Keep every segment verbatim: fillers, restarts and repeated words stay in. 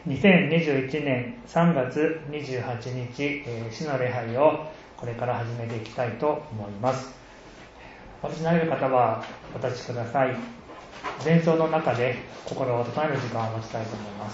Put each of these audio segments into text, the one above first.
にせんにじゅういちねんさんがつにじゅうはちにち、えー、主の礼拝をこれから始めていきたいと思います。お立ちになれる方はお立ちください。前奏の中で心を整える時間を持ちたいと思います。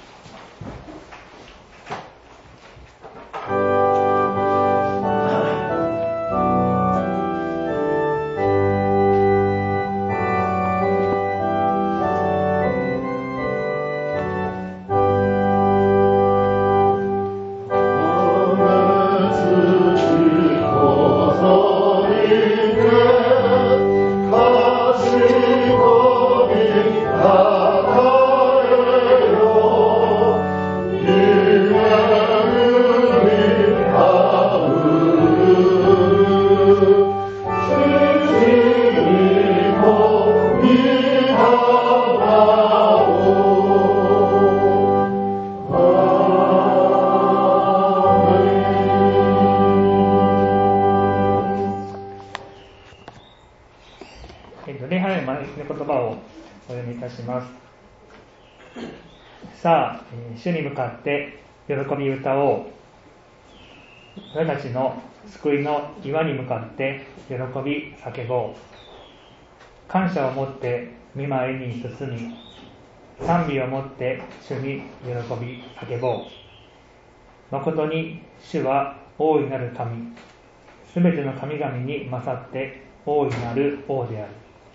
さあ、主に向かって喜び歌おう。俺たちの救いの岩に向かって喜び叫ぼう。感謝を持って御前に進み、賛美を持って主に喜び叫ぼう。誠に主は大いなる神、すべての神々に勝って大いなる王である。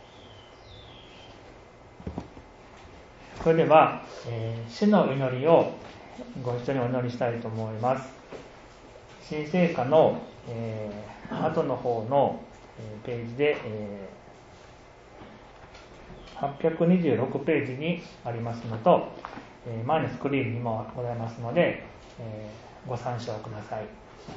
それでは、えー、主の祈りをご一緒にお祈りしたいと思います。新聖歌の、えー、後の方の、えー、ページで、えー、はっぴゃくにじゅうろくページにありますのと、えー、前のスクリーンにもございますので、えー、ご参照ください。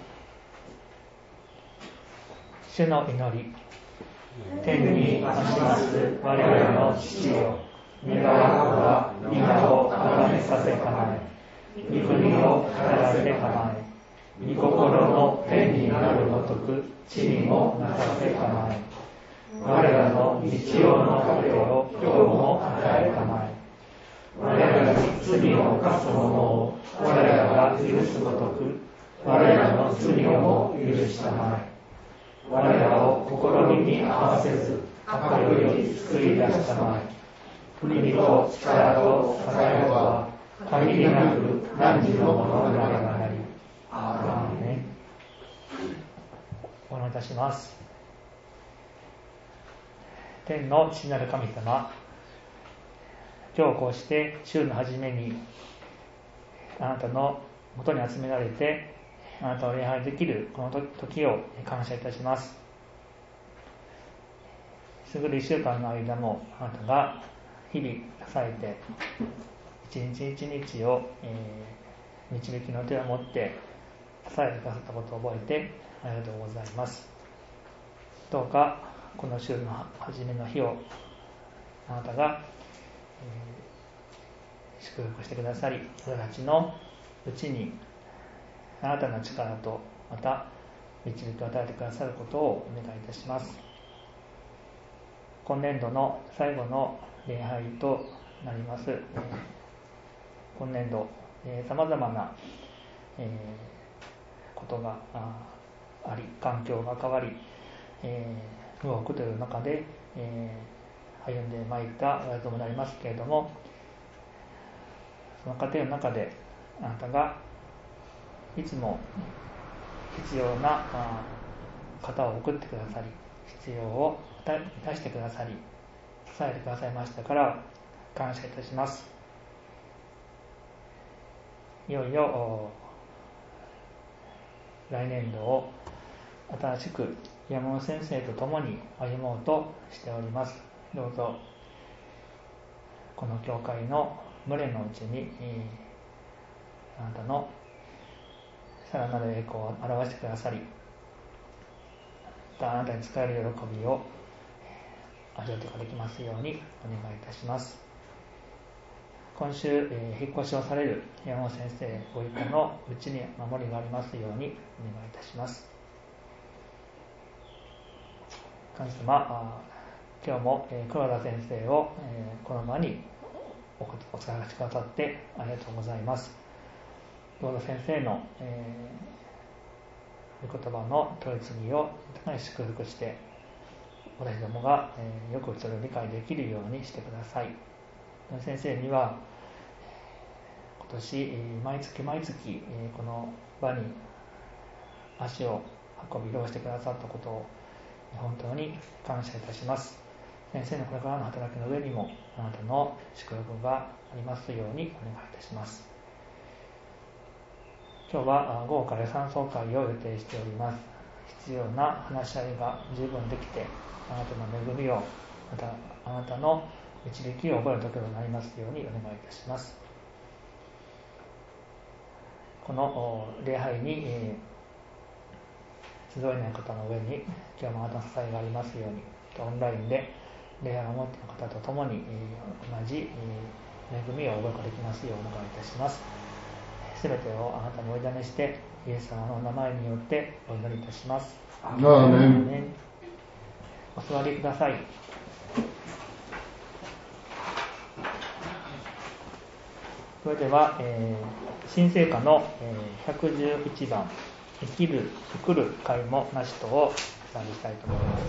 主の祈り。天にまします我らの父よ、願わくは皆をあがめさせたまえ、御国を語らせたまえ、御心の天になるごとく地にもなさせたまえ。我らの日曜の糧を今日も与えたまえ。我らに罪を犯す者を我らが許すごとく我らの罪をも許したまえ。我らを試みに合わせず悪より救い出したまえ。国と力と栄えは限りなく汝のものながらに。アーメン。お願いいたします。天の父なる神様、今日こうして週の初めにあなたのもとに集められてあなたを礼拝できるこの時を感謝いたします。すぐるいっしゅうかんの間もあなたが日々支えて一日一日を、えー、導きの手を持って支えてくださったことを覚えてありがとうございます。どうかこの週の初めの日をあなたが、えー、祝福してくださり、私たちのうちにあなたの力とまた導きを与えてくださることをお願いいたします。今年度の最後の礼拝となります。えー、今年度、えー、様々な、えー、ことが あ, あり、環境が変わり、えー、動くという中で、えー、歩んでまいった我々ともなりますけれども、その過程の中であなたがいつも必要な方を送ってくださり、必要を出してくださり、支えてくださいましたから感謝いたします。いよいよ来年度を新しく山本先生と共に歩もうとしております。どうぞこの教会の群れのうちにあなたのさらなる栄光を表してくださり、またあなたに使える喜びを味わうことができますようにお願いいたします。今週、えー、引っ越しをされる山本先生ご一家のうちに守りがありますようにお願いいたします。神様、今日も、えー、黒田先生を、えー、この場にお伝えしてくださってありがとうございます。どうぞ先生の、えー、御言葉の取り次ぎを高い祝福して私どもが、えー、よくそれを理解できるようにしてください。先生には今年毎月毎月この場に足を運び移動してくださったことを本当に感謝いたします。先生のこれからの働きの上にもあなたの祝福がありますようにお願いいたします。今日は午後から参奏会を予定しております。必要な話し合いが十分できて、あなたの恵みをまたあなたの導きを覚える時となりますようにお願いいたします。この礼拝に、えー、集えない方の上に今日もあなたの支えがありますように、オンラインで礼拝を持っている方と共に、えー、同じ、えー、恵みを覚えができますようお願いいたします。すべてをあなたにお委ねしてイエス様のお名前によってお祈りいたします。 アーメン。 お座りください。それでは、えー、新聖歌の、えー、ひゃくじゅういちばん生きる作る会もなしとを賛美したいと思います。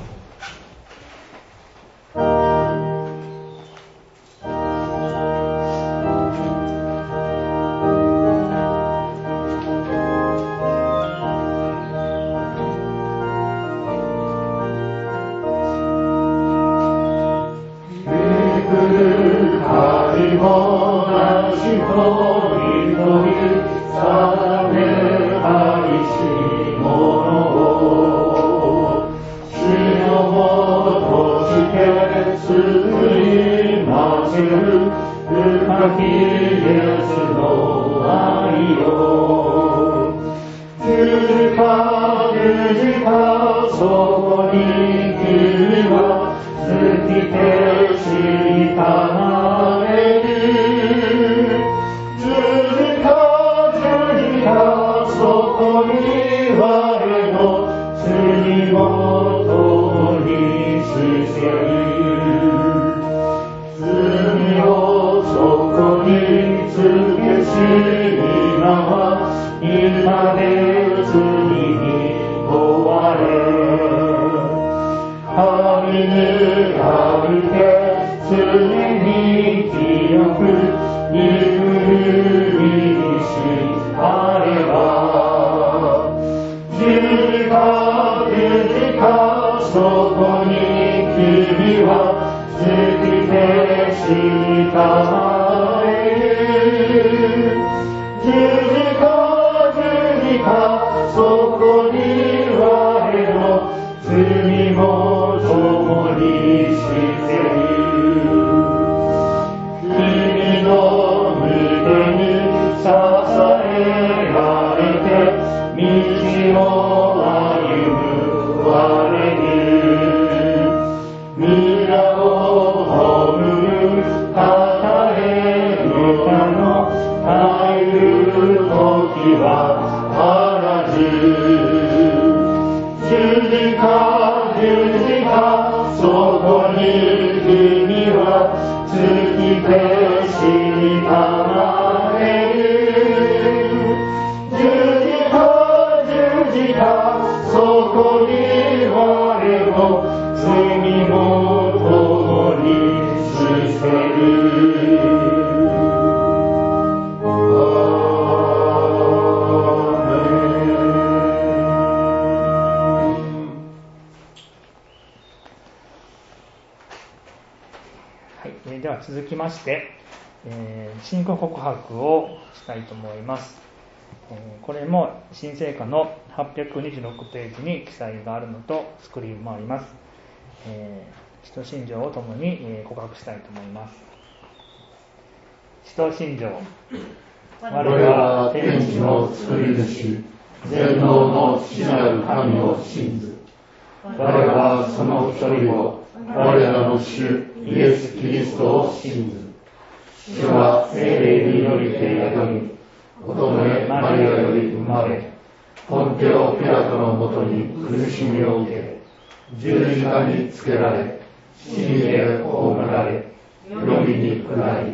続きまして、えー、信仰告白をしたいと思います。えー、これも新聖歌のはっぴゃくにじゅうろくページに記載があるのとスクリーンもあります。えー、使徒信条をともに、えー、告白したいと思います。使徒信条。 我は天地の作り主、全能の父なる神を信ず。我はその一人を、我らの主イエス・キリストを信ず。主は聖霊によりて宿り、乙女マリアより生まれ、ポンテオ・ピラトのもとに苦しみを受け、十字架につけられ、死にて葬られ、読みに下り、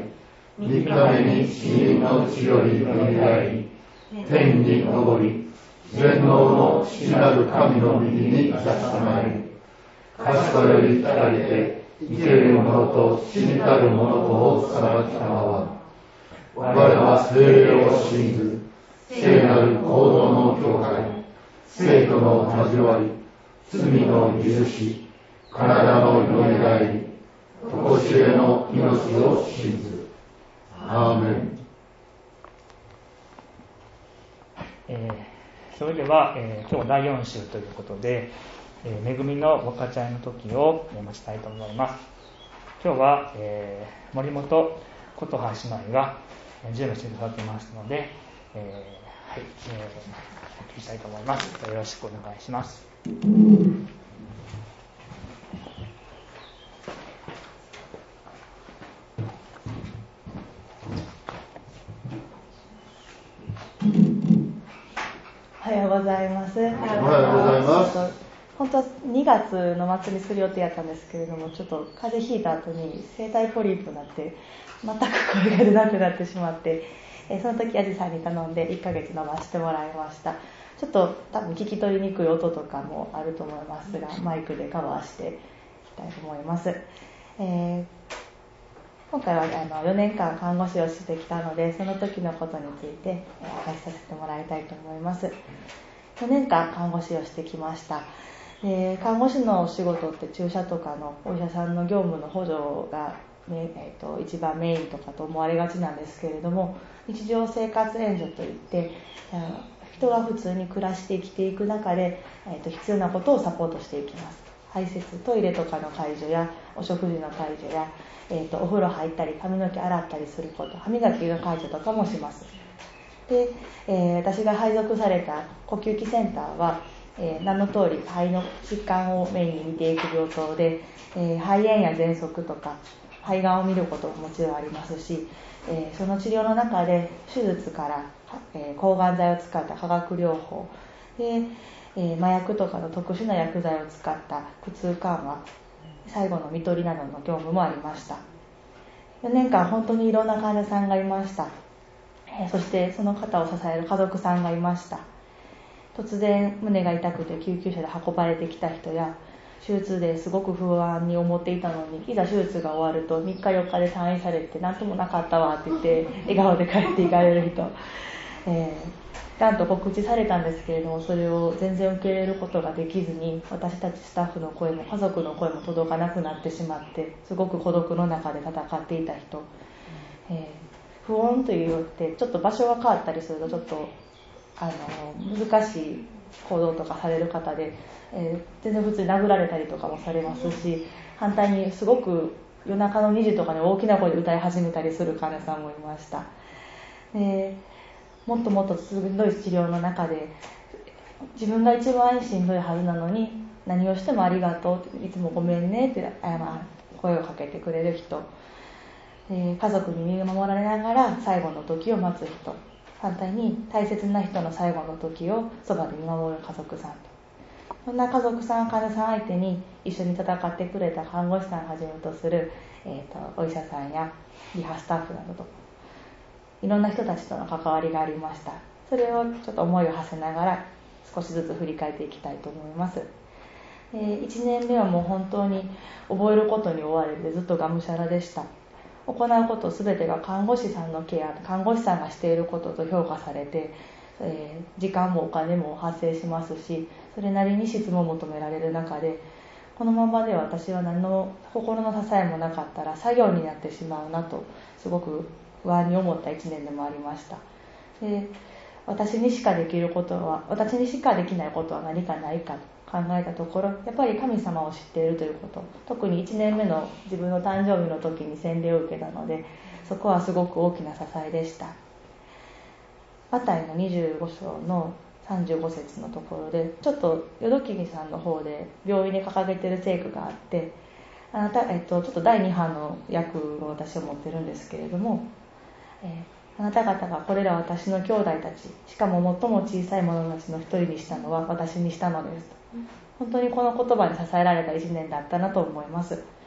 三日目に死人のうちよりよみがえり、天に昇り、全能の父なる神の右に座さまれる。賢より来たりて、生ける者と死にたる者とを裁きたまわ。我は聖霊を信ず、聖なる行動の教会、聖徒の交わり、罪の許し、体のよみがえり、常しえの命を信ず。アーメン。 えー、それでは、えー、今日だいよん週ということで、えー、恵みの分かち合いの時を待ちたいと思います。今日は、えー、森本琴葉姉妹が準備してくださっていますので、えー、はい、えー、お聞きしたいと思います。よろしくお願いします。 おはようございます。おはようございます。 本当はにがつの末にする予定やったんですけれども、ちょっと風邪ひいた後に声帯ポリープになって全く声が出なくなってしまって、えその時ヤジさんに頼んでいっかげつ伸ばしてもらいました。ちょっと多分聞き取りにくい音とかもあると思いますが、マイクでカバーしていきたいと思います。えー、今回はあのよねんかん看護師をしてきたので、その時のことについてお話しさせてもらいたいと思います。よねんかん看護師をしてきました。で看護師のお仕事って注射とかのお医者さんの業務の補助が、ねえー、と一番メインとかと思われがちなんですけれども、日常生活援助といって人が普通に暮らして生きていく中で、えー、と必要なことをサポートしていきます。排泄、トイレとかの介助やお食事の介助や、えー、とお風呂入ったり髪の毛洗ったりすること、歯磨きの介助とかもします。で、えー、私が配属された呼吸器センターは、えー、名の通り肺の疾患をメインに見ていく病棟で、えー、肺炎や喘息とか肺がんを見ることももちろんありますし、えー、その治療の中で手術から、えー、抗がん剤を使った化学療法で、えー、麻薬とかの特殊な薬剤を使った苦痛緩和、最後の看取りなどの業務もありました。よねんかん本当にいろんな患者さんがいました。えー、そしてその方を支える家族さんがいました。突然胸が痛くて救急車で運ばれてきた人や、手術ですごく不安に思っていたのに、いざ手術が終わるとみっかよっかで退院されて何ともなかったわって言って笑顔で帰っていかれる人、えー、がんと告知されたんですけれども、それを全然受け入れることができずに、私たちスタッフの声も家族の声も届かなくなってしまって、すごく孤独の中で戦っていた人、えー、不穏というよってちょっと場所が変わったりするとちょっとあの難しい行動とかされる方で、えー、全然普通に殴られたりとかもされますし、反対にすごく夜中のにじとかに大きな声で歌い始めたりする患者さんもいました。でもっともっとしんどい治療の中で自分が一番しんどいはずなのに、何をしてもありがとう、いつもごめんねって声をかけてくれる人、で家族に見守られながら最後の時を待つ人、反対に大切な人の最後の時をそばで見守る家族さんと、そんな家族さん、患者さん相手に一緒に戦ってくれた看護師さんをはじめとする、えー、とお医者さんやリハスタッフなどといろんな人たちとの関わりがありました。それをちょっと思いを馳せながら少しずつ振り返っていきたいと思います。いちねんめはもう本当に覚えることに追われてずっとがむしゃらでした。行うことすべてが看護師さんのケア、看護師さんがしていることと評価されて、えー、時間もお金も発生しますし、それなりに質も求められる中で、このままでは私は何の心の支えもなかったら作業になってしまうなとすごく不安に思ったいちねんでもありました。で、私にしかできることは、私にしかできないことは何かないかと考えたところ、やっぱり神様を知っているということ、特にいちねんめの自分の誕生日の時に洗礼を受けたので、そこはすごく大きな支えでした。マタイのにじゅうご章のさんじゅうご節のところで、ちょっと淀木さんの方で病院で掲げている聖句があって、あなた、えっと、ちょっとだいに版の訳を私は持ってるんですけれども、えー、あなた方がこれら私の兄弟たち、しかも最も小さい者たちの一人にしたのは私にしたのですと。本当にこの言葉に支えられたいちねんだったなと思います。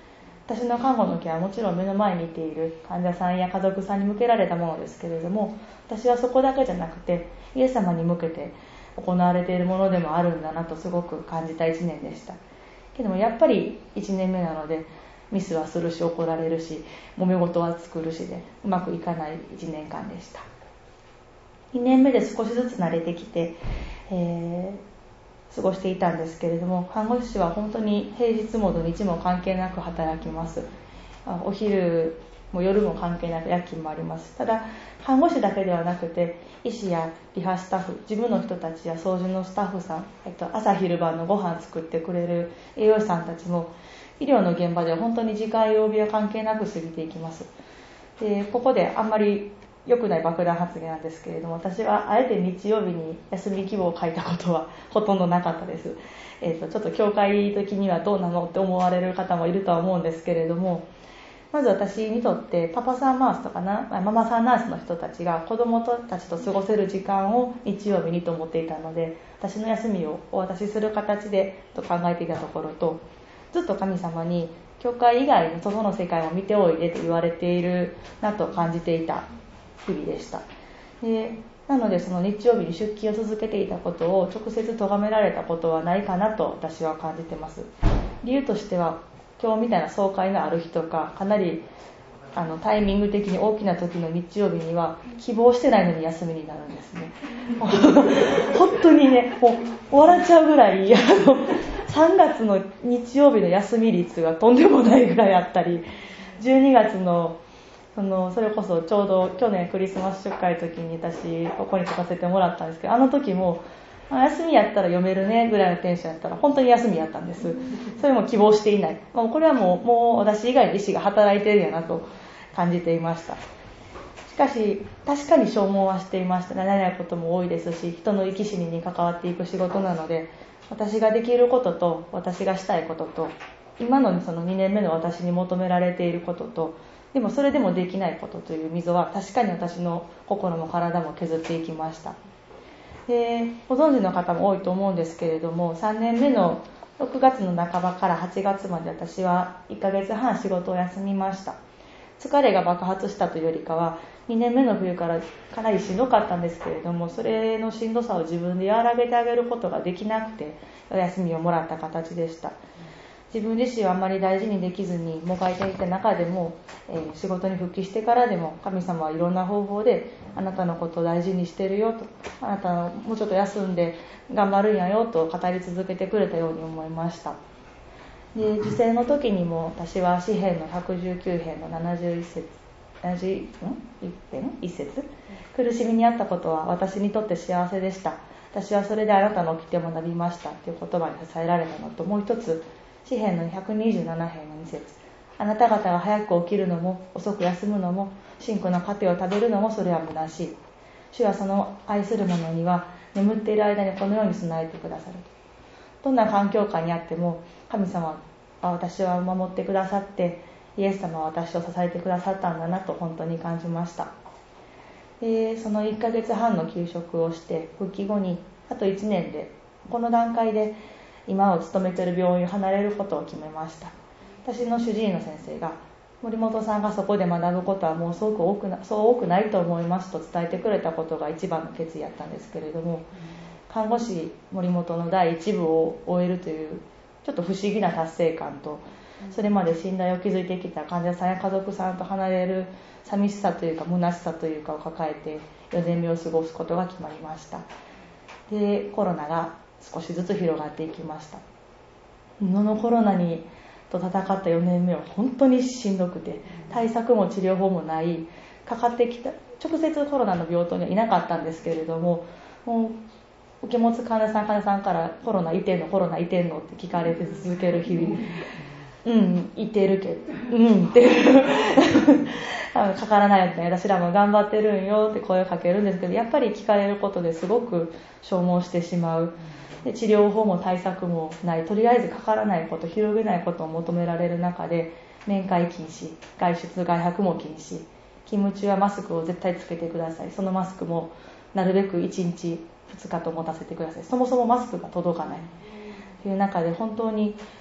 私の看護のケアはもちろん目の前にいている患者さんや家族さんに向けられたものですけれども、私はそこだけじゃなくてイエス様に向けて行われているものでもあるんだなとすごく感じたいちねんでした。けどもやっぱりいちねんめなのでミスはするし怒られるし揉め事は作るしでうまくいかないいちねんかんでした。にねんめで少しずつ慣れてきて、えー、過ごしていたんですけれども、看護師は本当に平日も土日も関係なく働きます。お昼も夜も関係なく夜勤もあります。ただ看護師だけではなくて医師やリハスタッフ、自分の人たちや掃除のスタッフさん、えっと、朝昼晩のご飯作ってくれる栄養士さんたちも医療の現場では本当に時間曜日は関係なく過ぎていきます。でここであんまり良くない爆弾発言なんですけれども、私はあえて日曜日に休み希望を書いたことはほとんどなかったです。えーと、ちょっと教会的にはどうなのって思われる方もいるとは思うんですけれども、まず私にとってパパさんナースとかなママさんナースの人たちが子供たちと過ごせる時間を日曜日にと思っていたので、私の休みをお渡しする形でと考えていたところと、ずっと神様に教会以外の外の世界を見ておいでと言われているなと感じていた日々でした。でなのでその日曜日に出勤を続けていたことを直接咎められたことはないかなと私は感じています。理由としては今日みたいな総会のある日とかかなりあのタイミング的に大きな時の日曜日には希望してないのに休みになるんですね。本当にねもう笑っちゃうぐらいあのさんがつの日曜日の休み率がとんでもないぐらいあったり、じゅうにがつのそのそれこそちょうど去年クリスマス出会の時に私ここに書かせてもらったんですけど、あの時も休みやったら読めるねぐらいのテンションやったら本当に休みやったんです。それも希望していない、もうこれはもう、もう私以外の医師が働いてるんやなと感じていました。しかし確かに消耗はしていました。慣れないことも多いですし、人の生き死にに関わっていく仕事なので、私ができることと私がしたいことと今のそのにねんめの私に求められていることと、でもそれでもできないことという溝は確かに私の心も体も削っていきました。でご存知の方も多いと思うんですけれども、さんねんめのろくがつの半ばからはちがつまで私はいっかげつはん仕事を休みました。疲れが爆発したというよりかはにねんめの冬からかなりしんどかったんですけれども、それのしんどさを自分で和らげてあげることができなくてお休みをもらった形でした。自分自身はあまり大事にできずにもがいていた中でも、えー、仕事に復帰してからでも神様はいろんな方法であなたのことを大事にしてるよと、あなたのもうちょっと休んで頑張るんやよと語り続けてくれたように思いました。で受精の時にも私は詩編のひゃくじゅうきゅう編のななじゅういっ節ななじゅういち編いっ節、苦しみにあったことは私にとって幸せでした、私はそれであなたの掟もなびましたという言葉に支えられたのと、もう一つ詩編のひゃくにじゅうなな編のに節、あなた方が早く起きるのも遅く休むのも真紅の糧を食べるのもそれは虚しい、主はその愛する者には眠っている間にこのように備えてくださる。どんな環境下にあっても神様は私は守ってくださって、イエス様は私を支えてくださったんだなと本当に感じました。でそのいっかげつはんの休職をして復帰後にあといちねんでこの段階で今を勤めている病院を離れることを決めました。私の主治医の先生が森本さんがそこで学ぶことはもうすごく多くなそう多くないと思いますと伝えてくれたことが一番の決意やったんですけれども、看護師森本の第一部を終えるというちょっと不思議な達成感と、それまで信頼を築いてきた患者さんや家族さんと離れる寂しさというか虚しさというかを抱えてよねんめを過ごすことが決まりました。でコロナが少しずつ広がっていきました。このコロナにと戦ったよねんめは本当にしんどくて、対策も治療法もない、かかってきた直接コロナの病棟にはいなかったんですけれども、もう受け持つ患者さん患者さんからコロナいてんのコロナいてんのって聞かれて続ける日々、うんいてるけどうんってかからないよって私らも頑張ってるんよって声をかけるんですけど、やっぱり聞かれることですごく消耗してしまう。で治療法も対策もない、とりあえずかからないこと広げないことを求められる中で、面会禁止、外出外泊も禁止、勤務中はマスクを絶対つけてください、そのマスクもなるべくいちにちふつかと持たせてください、そもそもマスクが届かないという中で本当に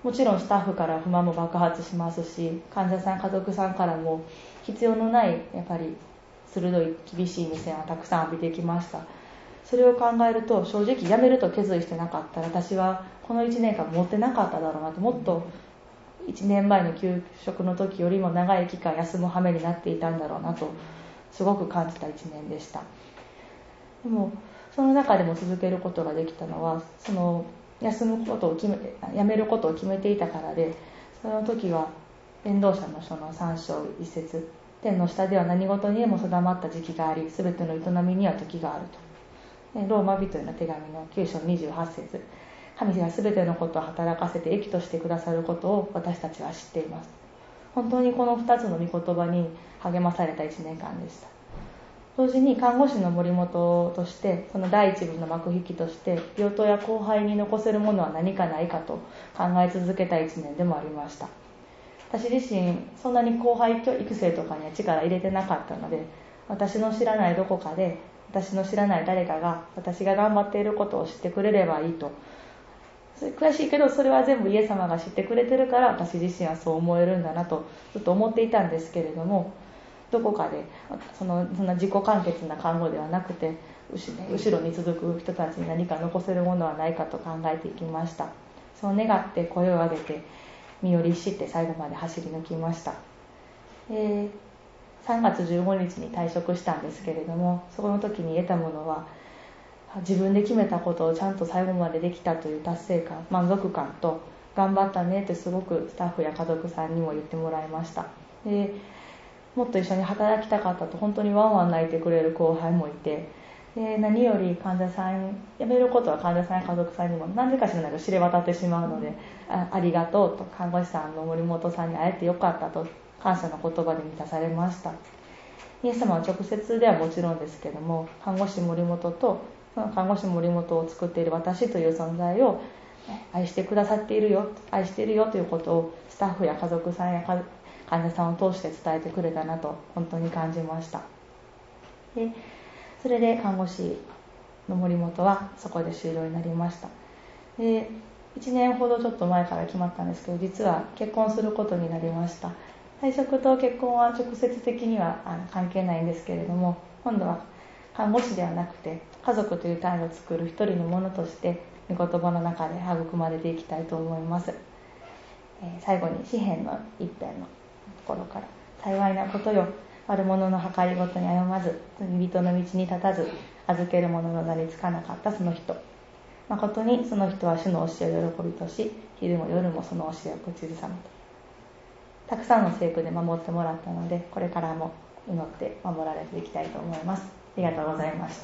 もちろんスタッフから不満も爆発しますし、患者さん家族さんからも必要のないやっぱり鋭い厳しい目線はたくさん浴びてきました。それを考えると正直辞めると決意してなかったら私はこのいちねんかん持ってなかっただろうなと、もっといちねんまえの休職の時よりも長い期間休む羽目になっていたんだろうなとすごく感じたいちねんでした。でもその中でも続けることができたのは、その休むことを決め辞めることを決めていたからで、その時は伝道者の書のさん章いっ節、天の下では何事にも定まった時期があり、すべての営みには時があると。ローマ人への手紙のきゅう章にじゅうはち節、神がすべてのことを働かせて益としてくださることを私たちは知っています。本当にこのふたつの御言葉に励まされたいちねんかんでした。同時に看護師の森本として、その第一部の幕引きとして病棟や後輩に残せるものは何かないかと考え続けたいちねんでもありました。私自身そんなに後輩育成とかには力入れてなかったので、私の知らないどこかで私の知らない誰かが私が頑張っていることを知ってくれればいいと、悔しいけどそれは全部イエス様が知ってくれてるから私自身はそう思えるんだなとずっと思っていたんですけれども、どこかでそのそんな自己完結な看護ではなくて、後ろに続く人たちに何か残せるものはないかと考えていきました。そう願って声を上げて身寄り知って最後まで走り抜きました。でさんがつじゅうごにちに退職したんですけれども、そこの時に得たものは、自分で決めたことをちゃんと最後までできたという達成感、満足感と、頑張ったねってすごくスタッフや家族さんにも言ってもらいました。でもっと一緒に働きたかったと本当にワンワン泣いてくれる後輩もいて、で何より患者さん、辞めることは患者さんや家族さんにも何でか知らないけど知れ渡ってしまうので、 あ, ありがとうと、看護師さんの森本さんに会えてよかったと感謝の言葉で満たされました。イエス様は直接ではもちろんですけども、看護師森本とその看護師森本を作っている私という存在を愛してくださっているよ、愛しているよということをスタッフや家族さんや患者さんを通して伝えてくれたなと本当に感じました。でそれで看護師の森本はそこで終了になりました。でいちねんほどちょっと前から決まったんですけど、実は結婚することになりました。退職と結婚は直接的には関係ないんですけれども、今度は看護師ではなくて家族という単位を作る一人のものとして御言葉の中で育まれていきたいと思います。えー、最後に詩編の一編のところから、幸いなことよ、悪者の計りごとに歩まず、罪人の道に立たず、預ける者の名につかなかったその人、誠にその人は主の教えを喜びとし、昼も夜もその教えを口ずさむと。たくさんの聖句で守ってもらったので、これからも祈って守られていきたいと思います。ありがとうございました。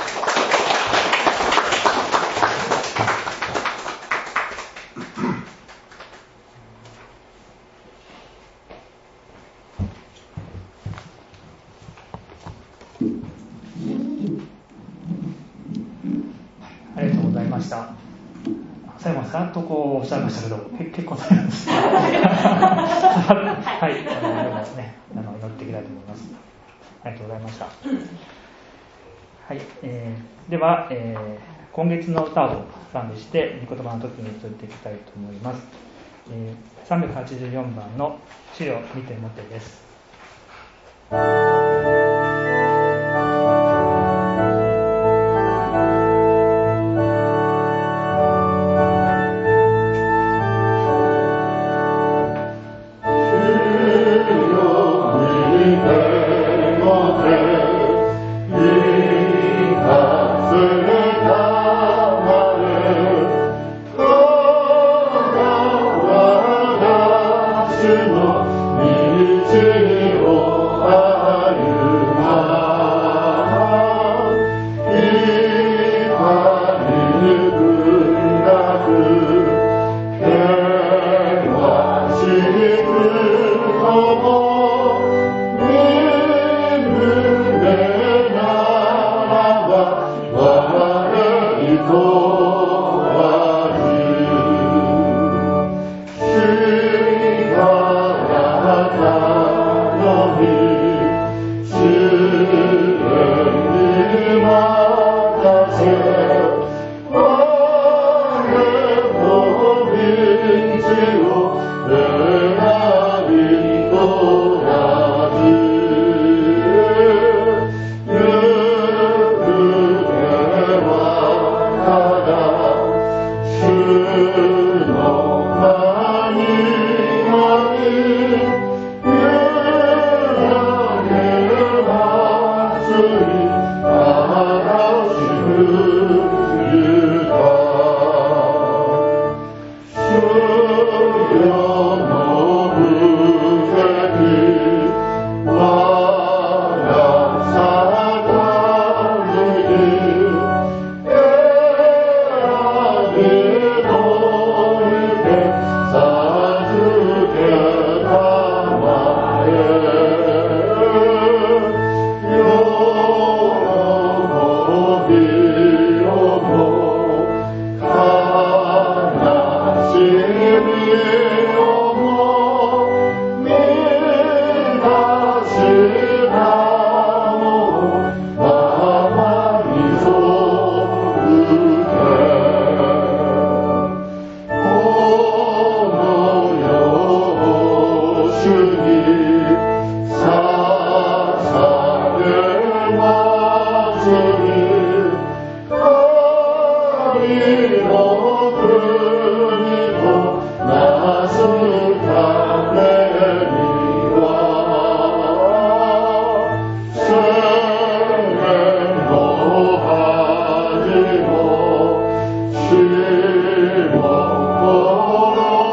ありがとうございました。最後にさらっとこうおっしゃいましたけど、結構大変ですね。はい、あのでもね、あの祈っていきたいと思います。ありがとうございました。はい、えー、では、えー、今月の歌を賛美して御言葉の時に移っていきたいと思います。えー、さんびゃくはちじゅうよんばんの主よ見てもてです。 主よ見てもて